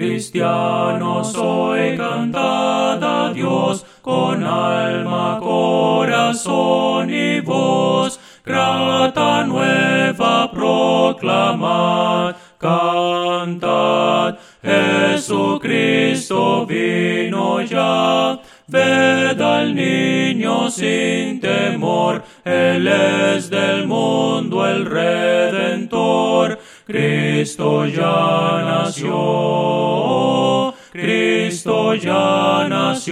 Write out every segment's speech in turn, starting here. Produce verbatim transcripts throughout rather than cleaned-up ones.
Cristiano soy, cantad a Dios con alma, corazón y voz, grata nueva proclamad, cantad, Jesucristo vino ya, ved al niño sin temor, Él es del mundo el Redentor, Cristo ya nació, Cristo ya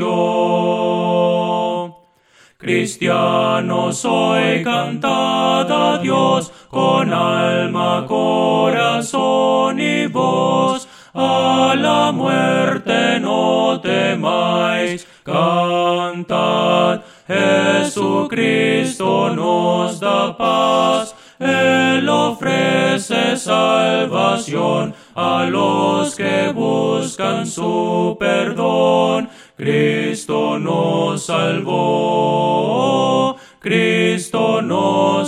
nació. Cristiano soy, cantad a Dios con alma, corazón y voz, a la muerte no temáis, cantad, Jesucristo nos da paz, Él ofrece salvación a los que buscan su perdón. Cristo nos salvó, Cristo nos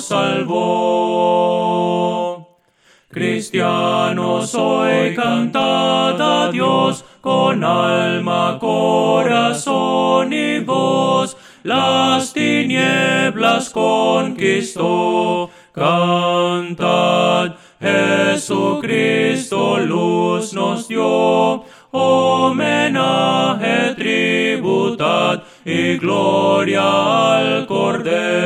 salvó. Cristiano soy, cantad a Dios con alma, corazón y voz, las tinieblas conquistó, cantad, Jesucristo luz nos dio, homenaje tributad y gloria al Cordero.